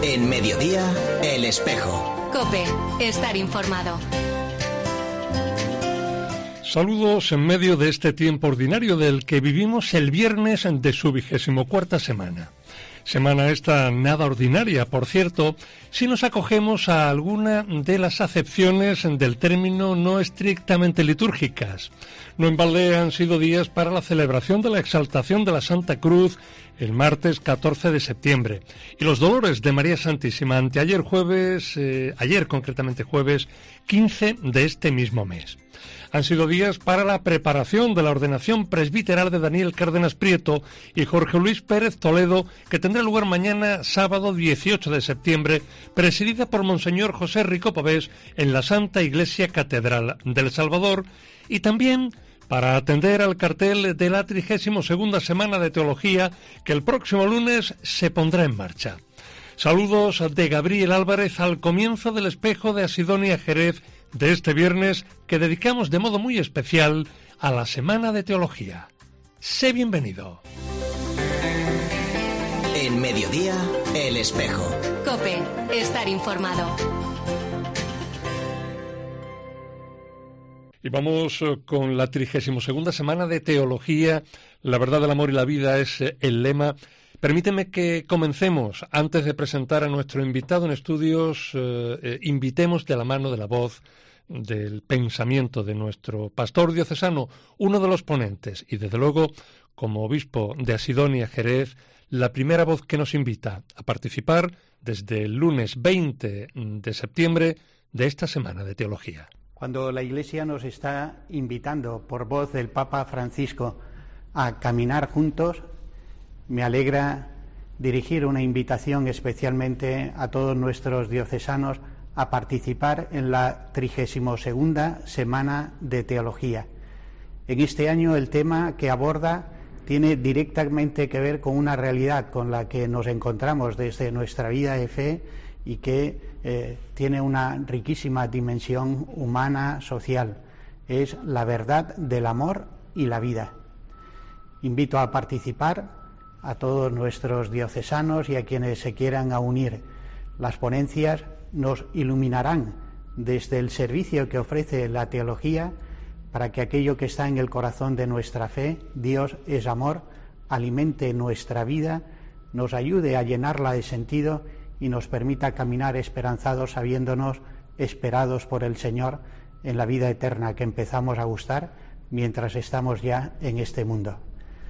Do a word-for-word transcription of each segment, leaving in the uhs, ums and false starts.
En Mediodía, El Espejo. COPE, estar informado. Saludos en medio de este tiempo ordinario del que vivimos el viernes de su vigésimo cuarta semana. Semana esta nada ordinaria, por cierto, si nos acogemos a alguna de las acepciones del término no estrictamente litúrgicas. No en balde han sido días para la celebración de la exaltación de la Santa Cruz el martes catorce de septiembre y los dolores de María Santísima anteayer jueves, eh, ayer concretamente jueves quince de este mismo mes. Han sido días para la preparación de la ordenación presbiteral de Daniel Cárdenas Prieto y Jorge Luis Pérez Toledo, que tendrá lugar mañana sábado dieciocho de septiembre, presidida por Monseñor José Rico Pavés en la Santa Iglesia Catedral del Salvador, y también para atender al cartel de la trigésima segunda Semana de Teología que el próximo lunes se pondrá en marcha. Saludos de Gabriel Álvarez al comienzo del Espejo de Asidonia Jerez de este viernes que dedicamos de modo muy especial a la Semana de Teología. Sé bienvenido. En Mediodía, El Espejo. COPE, estar informado. Y vamos con la trigésima segunda Semana de Teología. La verdad del amor y la vida es el lema. Permíteme que comencemos, antes de presentar a nuestro invitado en estudios, eh, eh, invitemos de la mano de la voz del pensamiento de nuestro pastor diocesano, uno de los ponentes, y desde luego, como obispo de Asidonia Jerez, la primera voz que nos invita a participar desde el lunes veinte de septiembre de esta Semana de Teología. Cuando la Iglesia nos está invitando por voz del Papa Francisco a caminar juntos, me alegra dirigir una invitación especialmente a todos nuestros diocesanos a participar en la trigésima segunda Semana de Teología. En este año el tema que aborda tiene directamente que ver con una realidad con la que nos encontramos desde nuestra vida de fe y que eh, tiene una riquísima dimensión humana, social. Es la verdad del amor y la vida. Invito a participar a todos nuestros diocesanos y a quienes se quieran a unir. Las ponencias nos iluminarán desde el servicio que ofrece la teología para que aquello que está en el corazón de nuestra fe, Dios es amor, alimente nuestra vida, nos ayude a llenarla de sentido y nos permita caminar esperanzados, sabiéndonos esperados por el Señor en la vida eterna que empezamos a gustar mientras estamos ya en este mundo.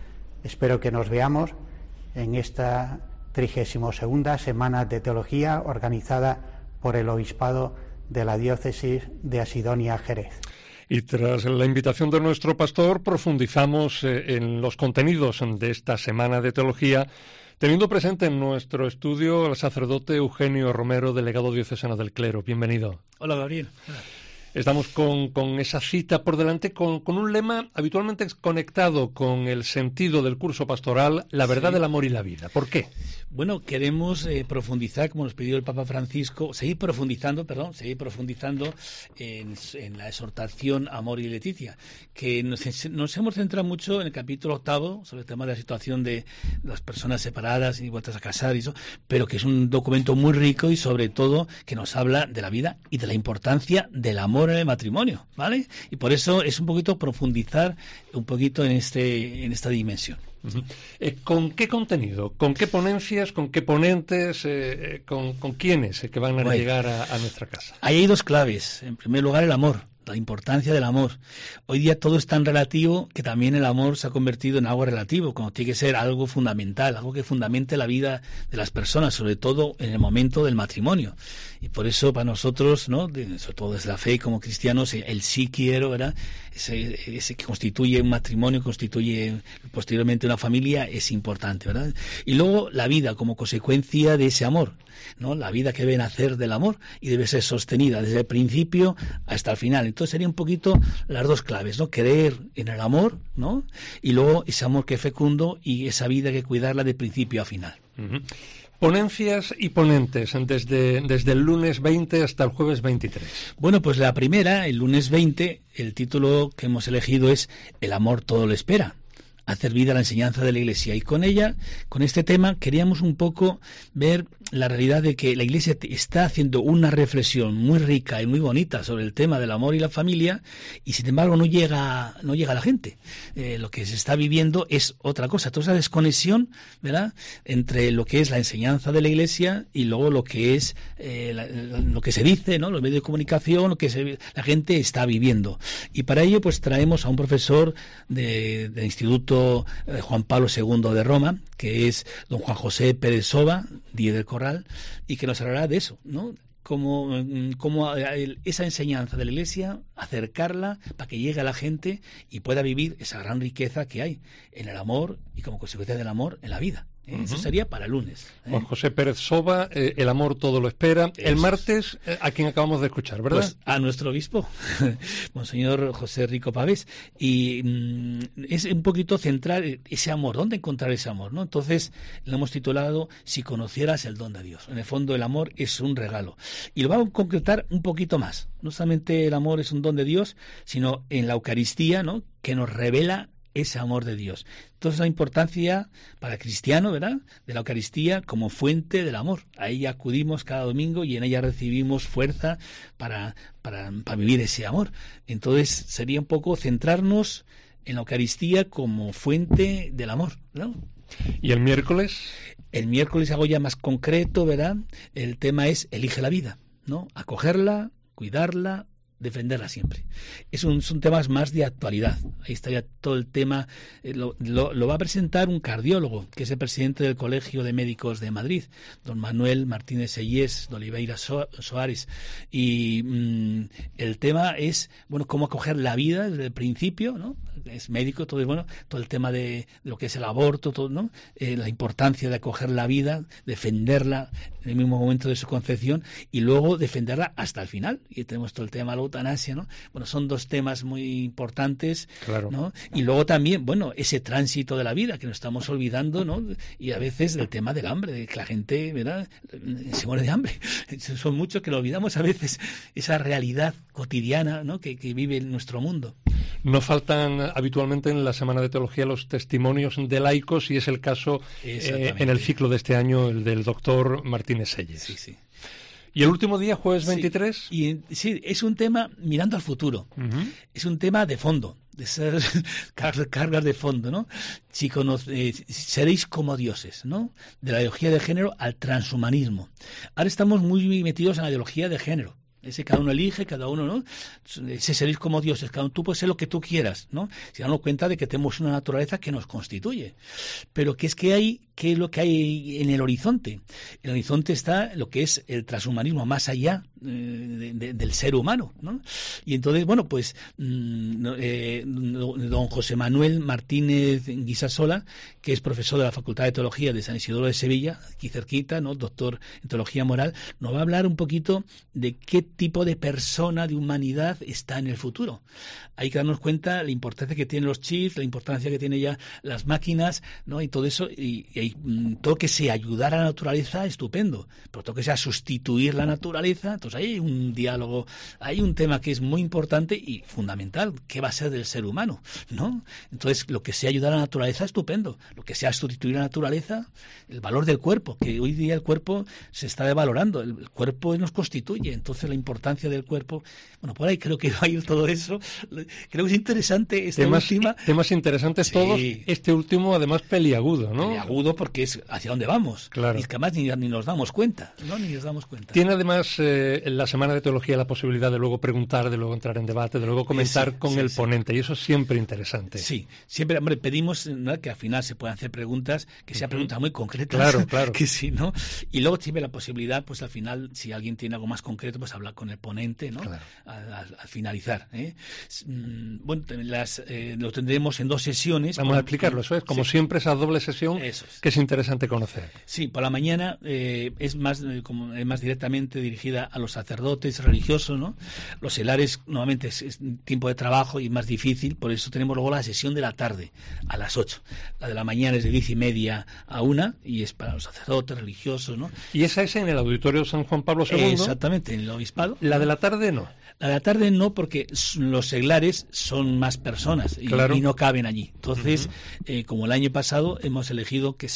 Espero que nos veamos en esta trigésima segunda Semana de Teología organizada por el Obispado de la Diócesis de Asidonia Jerez. Y tras la invitación de nuestro pastor, profundizamos eh, en los contenidos de esta Semana de Teología, teniendo presente en nuestro estudio al sacerdote Eugenio Romero, delegado diocesano del clero. Bienvenido. Hola, Gabriel. Estamos con, con esa cita por delante, con, con un lema habitualmente conectado con el sentido del curso pastoral, la verdad sí. del amor y la vida. ¿Por qué? Bueno, queremos eh, profundizar, como nos pidió el Papa Francisco, seguir profundizando, perdón, seguir profundizando en, en la exhortación Amor y Leticia, que nos, nos hemos centrado mucho en el capítulo octavo sobre el tema de la situación de las personas separadas y vueltas a casar y eso, pero que es un documento muy rico y sobre todo que nos habla de la vida y de la importancia del amor en el matrimonio, ¿vale? Y por eso es un poquito profundizar un poquito en este en esta dimensión. Uh-huh. Eh, ¿Con qué contenido? ¿Con qué ponencias? ¿Con qué ponentes? Eh, con, ¿Con quiénes eh, que van a bueno, llegar a, a nuestra casa? Ahí hay dos claves. En primer lugar, el amor. La importancia del amor. Hoy día todo es tan relativo que también el amor se ha convertido en algo relativo, como tiene que ser algo fundamental, algo que fundamente la vida de las personas, sobre todo en el momento del matrimonio. Y por eso para nosotros, ¿no?, de, sobre todo desde la fe como cristianos, el sí quiero, ¿verdad?, ese, ese que constituye un matrimonio, constituye posteriormente una familia, es importante, ¿verdad? Y luego la vida como consecuencia de ese amor, ¿no? La vida que debe nacer del amor y debe ser sostenida desde el principio hasta el final. Entonces sería un poquito las dos claves, ¿no? Creer en el amor, ¿no? Y luego ese amor que es fecundo y esa vida que cuidarla de principio a final. Uh-huh. Ponencias y ponentes desde, desde el lunes veinte hasta el jueves veintitrés. Bueno, pues la primera, el lunes veinte, el título que hemos elegido es El amor todo lo espera. Hacer vida a la enseñanza de la Iglesia. Y con ella, con este tema, queríamos un poco ver la realidad de que la Iglesia está haciendo una reflexión muy rica y muy bonita sobre el tema del amor y la familia, y sin embargo no llega, no llega a la gente. Eh, lo que se está viviendo es otra cosa, toda esa desconexión, ¿verdad?, entre lo que es la enseñanza de la Iglesia y luego lo que es eh, la, la, lo que se dice, ¿no?, los medios de comunicación, lo que se, la gente está viviendo. Y para ello pues traemos a un profesor de, del Instituto Juan Pablo segundo de Roma, que es don Juan José Pérez Soba, Díez del Corral, y que nos hablará de eso, ¿no? Cómo, cómo esa enseñanza de la Iglesia, acercarla para que llegue a la gente y pueda vivir esa gran riqueza que hay en el amor y como consecuencia del amor en la vida. ¿Eh? Uh-huh. Eso sería para el lunes. ¿eh? Juan José Pérez Soba, eh, el amor todo lo espera. Eso. El martes, eh, a quien acabamos de escuchar, ¿verdad? Pues a nuestro obispo, Monseñor José Rico Pavés. Y mmm, es un poquito centrar ese amor, ¿dónde encontrar ese amor?, ¿no? Entonces, lo hemos titulado Si conocieras el don de Dios. En el fondo, el amor es un regalo. Y lo vamos a concretar un poquito más. No solamente el amor es un don de Dios, sino en la Eucaristía, ¿no?, que nos revela ese amor de Dios. Entonces la importancia para el cristiano, ¿verdad?, de la Eucaristía como fuente del amor. A ella acudimos cada domingo y en ella recibimos fuerza para, para, para vivir ese amor. Entonces sería un poco centrarnos en la Eucaristía como fuente del amor, ¿no? ¿Y el miércoles? El miércoles algo ya más concreto, ¿verdad? El tema es elige la vida, ¿no? Acogerla, cuidarla, defenderla siempre. Es un, son temas más de actualidad. Ahí estaría todo el tema. Eh, lo, lo, lo va a presentar un cardiólogo, que es el presidente del Colegio de Médicos de Madrid, don Manuel Martínez Sellés de Oliveira so, Soares. Y mmm, el tema es, bueno, cómo acoger la vida desde el principio, ¿no? Es médico, todo es bueno, todo el tema de, de lo que es el aborto, todo, ¿no? Eh, la importancia de acoger la vida, defenderla en el mismo momento de su concepción y luego defenderla hasta el final. Y tenemos todo el tema de la eutanasia, ¿no? Bueno, son dos temas muy importantes, claro, ¿no? Y luego también, bueno, ese tránsito de la vida que nos estamos olvidando, ¿no? Y a veces del tema del hambre, de que la gente, ¿verdad?, se muere de hambre. Son muchos que lo olvidamos a veces, esa realidad cotidiana, ¿no?, que, que vive en nuestro mundo. No faltan habitualmente en la Semana de Teología los testimonios de laicos, y es el caso eh, en el ciclo de este año, el del doctor Martínez Sellés. Sí, sí. ¿Y el último día, jueves veintitrés? Sí, y, sí, es un tema mirando al futuro. Uh-huh. Es un tema de fondo, de ser cargas de fondo, ¿no? Si conoce, eh, seréis como dioses, ¿no? De la ideología de género al transhumanismo. Ahora estamos muy metidos en la ideología de género. Ese cada uno elige, cada uno, ¿no? Ese seréis como dioses, cada uno tú puedes ser lo que tú quieras, ¿no? Si damos cuenta de que tenemos una naturaleza que nos constituye. Pero que es que hay, ¿qué es lo que hay en el horizonte? En el horizonte está lo que es el transhumanismo, más allá eh, de, de, del ser humano, ¿no? Y entonces, bueno, pues mmm, eh, don José Manuel Martínez Guisasola, que es profesor de la Facultad de Teología de San Isidoro de Sevilla, aquí cerquita, ¿no?, doctor en Teología Moral, nos va a hablar un poquito de qué tipo de persona, de humanidad está en el futuro. Hay que darnos cuenta la importancia que tienen los chips, la importancia que tienen ya las máquinas, ¿no?, y todo eso, y, y todo que sea ayudar a la naturaleza, estupendo, pero todo que sea sustituir la naturaleza, entonces hay un diálogo, hay un tema que es muy importante y fundamental, ¿qué va a ser del ser humano?, ¿no? Entonces, lo que sea ayudar a la naturaleza, estupendo, lo que sea sustituir a la naturaleza, el valor del cuerpo, que hoy día el cuerpo se está devalorando, el cuerpo nos constituye, entonces la importancia del cuerpo, bueno, por ahí creo que va a ir todo eso. Creo que es interesante esta temas, última. Temas interesantes, sí, todos, este último además peliagudo, ¿no? Peliagudo porque es hacia dónde vamos, claro. Y es que además ni, ni nos damos cuenta, ¿no? Ni nos damos cuenta. Tiene además eh, en la Semana de Teología la posibilidad de luego preguntar, de luego entrar en debate, de luego comentar sí, con sí, el sí. ponente, y eso es siempre interesante. Sí, siempre, hombre, pedimos, ¿no?, que al final se puedan hacer preguntas, que sean uh-huh. preguntas muy concretas. Claro, claro. Que sí, ¿no? Y luego siempre la posibilidad, pues al final, si alguien tiene algo más concreto, pues hablar con el ponente, ¿no? Claro. Al, al, al finalizar, ¿eh? Bueno, las, eh, lo tendremos en dos sesiones. Vamos por, a explicarlo, eso es, como sí. siempre, esa doble sesión es. que es interesante conocer. Sí, por la mañana eh, es más eh, como, es más directamente dirigida a los sacerdotes religiosos, ¿no? Los helares, nuevamente, es, es tiempo de trabajo y más difícil, por eso tenemos luego la sesión de la tarde, a las ocho. La de la mañana es de diez y media a una, y es para los sacerdotes religiosos, ¿no? Y esa es en el Auditorio San Juan Pablo segundo. Exactamente, en el Obispado. La de la tarde no. La de la tarde no, porque los seglares son más personas y, claro. y no caben allí. Entonces, uh-huh. eh, como el año pasado, hemos elegido que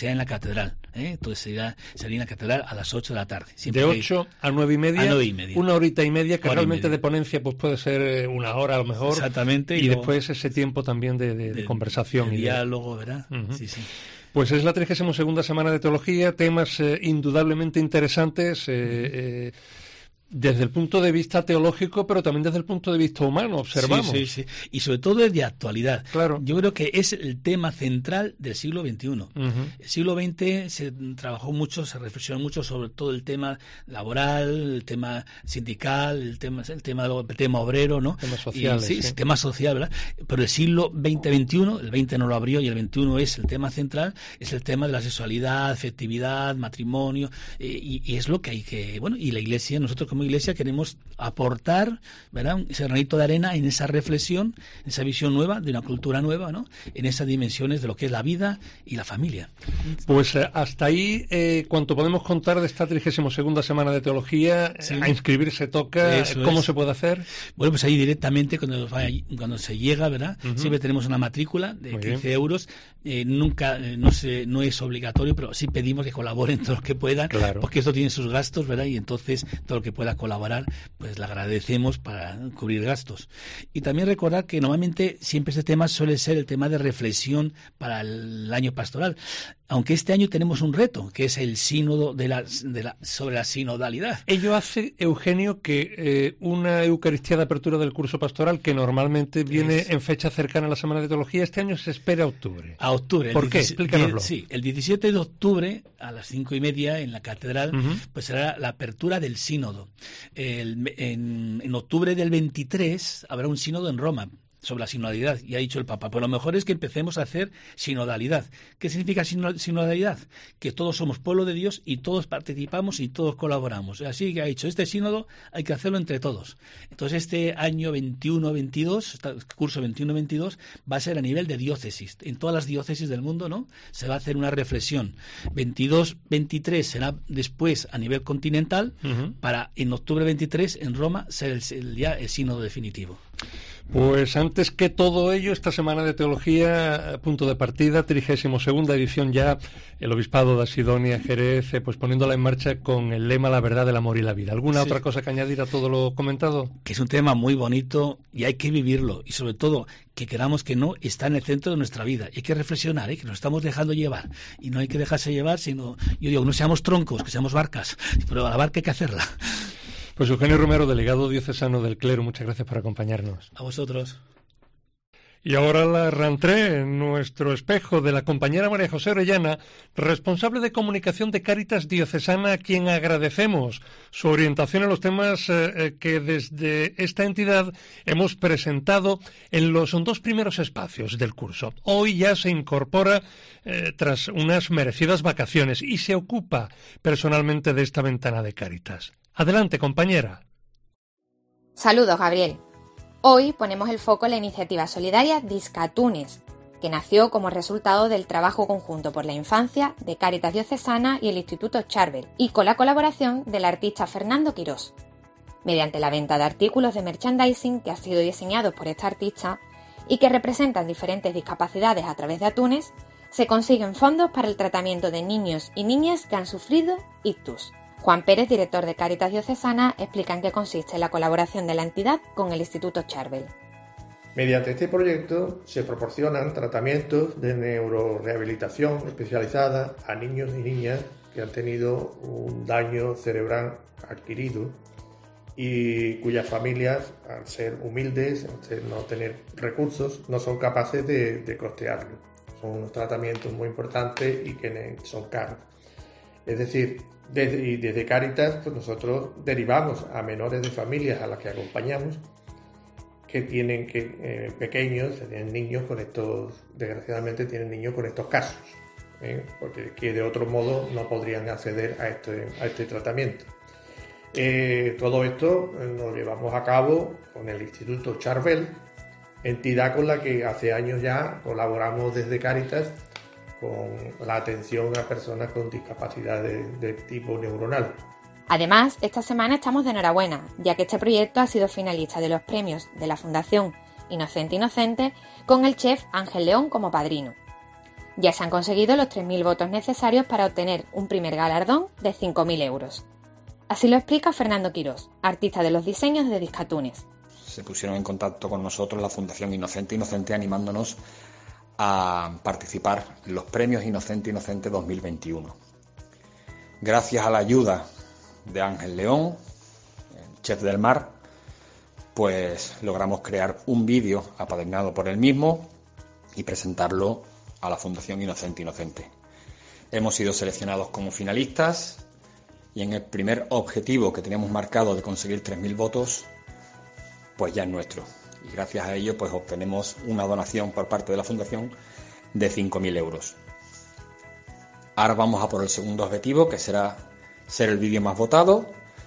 sea en la catedral. ¿eh? Entonces sería, sería en la catedral a las ocho de la tarde. Siempre de ocho a nueve y media, a nueve y media. Una horita y media, que Hora realmente media. de ponencia pues puede ser una hora a lo mejor. Exactamente. Y, y luego, después ese tiempo también de, de, de, de conversación. De y diálogo, ¿verdad? Uh-huh. Sí, sí. Pues es la trigésima segunda semana de teología, temas eh, indudablemente interesantes eh, eh, desde el punto de vista teológico, pero también desde el punto de vista humano, observamos. Sí, sí, sí. Y sobre todo es de actualidad. Claro. Yo creo que es el tema central del siglo veintiuno. Uh-huh. El siglo veinte se trabajó mucho, se reflexionó mucho sobre todo el tema laboral, el tema sindical, el tema, el tema, el tema obrero, ¿no? Temas sociales. Y, sí, sí. el tema social, ¿verdad? Pero el siglo veinte veintiuno, el veinte no lo abrió y el veintiuno es el tema central, es el tema de la sexualidad, afectividad, matrimonio, eh, y, y es lo que hay que, bueno, y la Iglesia, nosotros como Iglesia queremos aportar, ¿verdad?, ese granito de arena en esa reflexión, en esa visión nueva, de una cultura nueva, ¿no?, en esas dimensiones de lo que es la vida y la familia. Pues eh, hasta ahí eh, cuanto podemos contar de esta trigésima segunda semana de teología. Sí. A inscribirse toca. Eso ¿Cómo es. se puede hacer? Bueno, pues ahí directamente cuando, cuando se llega, ¿verdad?, uh-huh. siempre tenemos una matrícula de Muy quince bien. euros. Eh, nunca, eh, no se, no es obligatorio, pero sí pedimos que colaboren todos los que puedan, claro. porque esto tiene sus gastos, ¿verdad?, y entonces todo lo que pueda colaborar, pues le agradecemos para cubrir gastos. Y también recordar que normalmente siempre este tema suele ser el tema de reflexión para el año pastoral, aunque este año tenemos un reto, que es el sínodo de la, de la, sobre la sinodalidad. Ello hace, Eugenio, que eh, una Eucaristía de apertura del curso pastoral, que normalmente viene es... en fecha cercana a la Semana de Teología, este año se espera a octubre. A octubre. ¿Por qué? Explícanoslo. Sí, el diecisiete de octubre, a las cinco y media, en la catedral, uh-huh. pues será la apertura del sínodo. El, en, en octubre del veintitrés habrá un sínodo en Roma sobre la sinodalidad, y ha dicho el Papa, pues lo mejor es que empecemos a hacer sinodalidad. ¿Qué significa sinodalidad? Que todos somos pueblo de Dios y todos participamos y todos colaboramos. Así que ha dicho, este sínodo hay que hacerlo entre todos. Entonces este año veintiuno veintidós, este curso veintiuno veintidós, va a ser a nivel de diócesis. En todas las diócesis del mundo, ¿no?, se va a hacer una reflexión. veintidós veintitrés será después a nivel continental, uh-huh. para en octubre veintitrés en Roma ser el, el, ya el sínodo definitivo. Pues antes que todo ello, esta semana de teología, punto de partida, trigésimo segunda edición ya, el Obispado de Asidonia, Jerez, pues poniéndola en marcha con el lema La verdad, el amor y la vida. ¿Alguna sí. otra cosa que añadir a todo lo comentado? Que es un tema muy bonito y hay que vivirlo, y sobre todo que queramos que no está en el centro de nuestra vida. Hay que reflexionar, ¿eh?, que nos estamos dejando llevar, y no hay que dejarse llevar, sino, yo digo, no seamos troncos, que seamos barcas, pero a la barca hay que hacerla. Pues Eugenio Romero, delegado diocesano del clero, muchas gracias por acompañarnos. A vosotros. Y ahora la rentré en nuestro espejo de la compañera María José Orellana, responsable de comunicación de Cáritas Diocesana, a quien agradecemos su orientación en los temas eh, que desde esta entidad hemos presentado en los dos primeros espacios del curso. Hoy ya se incorpora eh, tras unas merecidas vacaciones y se ocupa personalmente de esta ventana de Cáritas. Adelante, compañera. Saludos, Gabriel. Hoy ponemos el foco en la iniciativa solidaria Discatunes, que nació como resultado del trabajo conjunto por la infancia de Cáritas Diocesana y el Instituto Charvel, y con la colaboración del artista Fernando Quirós. Mediante la venta de artículos de merchandising que han sido diseñados por este artista y que representan diferentes discapacidades a través de atunes, se consiguen fondos para el tratamiento de niños y niñas que han sufrido ictus. Juan Pérez, director de Cáritas Diocesana, explica en qué consiste la colaboración de la entidad con el Instituto Charvel. Mediante este proyecto se proporcionan tratamientos de neurorehabilitación especializada a niños y niñas que han tenido un daño cerebral adquirido y cuyas familias, al ser humildes, al ser no tener recursos, no son capaces de, de costearlo. Son unos tratamientos muy importantes y que son caros. Es decir, desde, y desde Cáritas, pues nosotros derivamos a menores de familias a las que acompañamos que tienen que eh, pequeños, tienen niños con estos, desgraciadamente tienen niños con estos casos, ¿eh? porque que de otro modo no podrían acceder a este, a este tratamiento. Eh, todo esto lo llevamos a cabo con el Instituto Charvel, entidad con la que hace años ya colaboramos desde Cáritas con la atención a personas con discapacidad de, de tipo neuronal. Además, esta semana estamos de enhorabuena, ya que este proyecto ha sido finalista de los premios de la Fundación Inocente Inocente, con el chef Ángel León como padrino. Ya se han conseguido los tres mil votos necesarios para obtener un primer galardón de cinco mil euros. Así lo explica Fernando Quirós, artista de los diseños de Discatunes. Se pusieron en contacto con nosotros la Fundación Inocente Inocente animándonos a participar en los premios Inocente Inocente dos mil veintiuno. Gracias a la ayuda de Ángel León, el chef del mar, pues logramos crear un vídeo apadrinado por él mismo y presentarlo a la Fundación Inocente Inocente. Hemos sido seleccionados como finalistas y en el primer objetivo que teníamos marcado de conseguir tres mil votos, pues ya es nuestro. Y gracias a ello pues obtenemos una donación por parte de la Fundación de cinco mil euros. Ahora vamos a por el segundo objetivo, que será ser el vídeo más votado,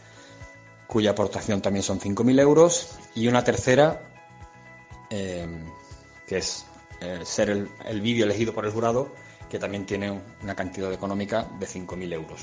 cuya aportación también son cinco mil euros, y una tercera, eh, que es eh, ser el, el vídeo elegido por el jurado, que también tiene una cantidad económica de cinco mil euros.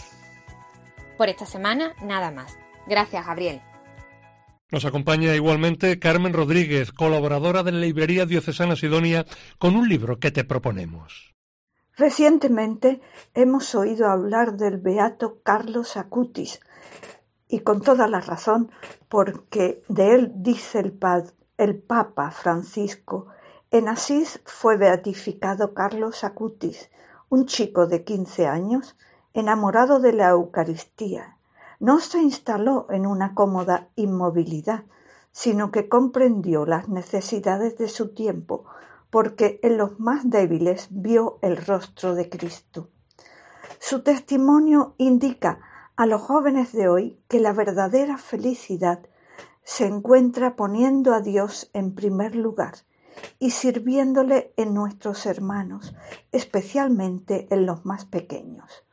Por esta semana, nada más. Gracias, Gabriel. Nos acompaña igualmente Carmen Rodríguez, colaboradora de la Librería Diocesana Sidonia, con un libro que te proponemos. Recientemente hemos oído hablar del beato Carlos Acutis, y con toda la razón, porque de él dice el, pa- el Papa Francisco: en Asís fue beatificado Carlos Acutis, un chico de quince años, enamorado de la Eucaristía. No se instaló en una cómoda inmovilidad, sino que comprendió las necesidades de su tiempo, porque en los más débiles vio el rostro de Cristo. Su testimonio indica a los jóvenes de hoy que la verdadera felicidad se encuentra poniendo a Dios en primer lugar y sirviéndole en nuestros hermanos, especialmente en los más pequeños.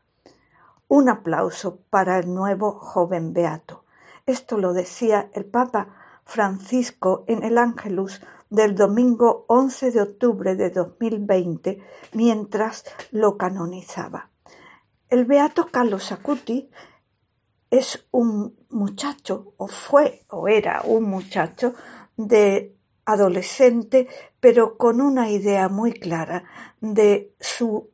Un aplauso para el nuevo joven beato. Esto lo decía el Papa Francisco en el Ángelus del domingo once de octubre de dos mil veinte, mientras lo canonizaba. El beato Carlos Acutis es un muchacho, o fue, o era un muchacho de adolescente, pero con una idea muy clara de su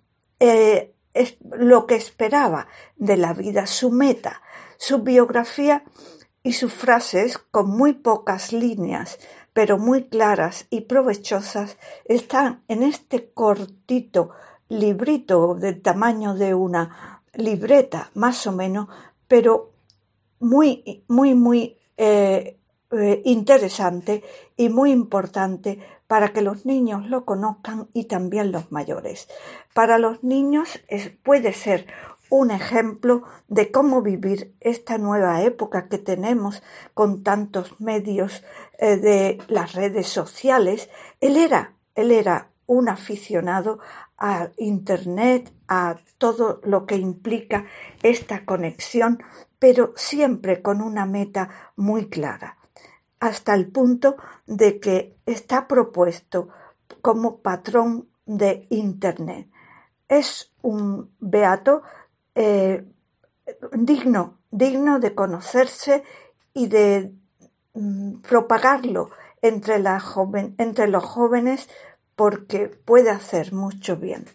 eh, es lo que esperaba de la vida, su meta. Su biografía y sus frases, con muy pocas líneas, pero muy claras y provechosas, están en este cortito librito del tamaño de una libreta, más o menos, pero muy, muy, muy eh, eh, interesante y muy importante para que los niños lo conozcan y también los mayores. Para los niños es, puede ser un ejemplo de cómo vivir esta nueva época que tenemos con tantos medios eh, de las redes sociales. Él era, él era un aficionado a Internet, a todo lo que implica esta conexión, pero siempre con una meta muy clara, hasta el punto de que está propuesto como patrón de Internet. Es un beato eh, digno, digno de conocerse y de mm, propagarlo entre, la joven, entre los jóvenes, porque puede hacer mucho bien.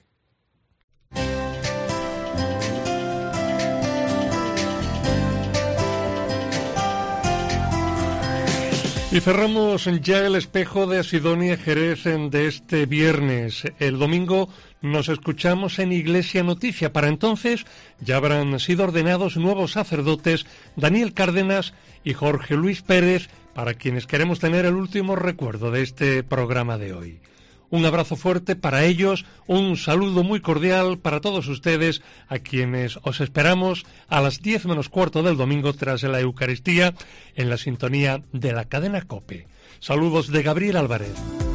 Y cerramos ya el espejo de Sidonia Jerez de este viernes. El domingo nos escuchamos en Iglesia Noticia. Para entonces ya habrán sido ordenados nuevos sacerdotes Daniel Cárdenas y Jorge Luis Pérez, para quienes queremos tener el último recuerdo de este programa de hoy. Un abrazo fuerte para ellos, un saludo muy cordial para todos ustedes, a quienes os esperamos a las diez menos cuarto del domingo tras la Eucaristía en la sintonía de la cadena COPE. Saludos de Gabriel Álvarez.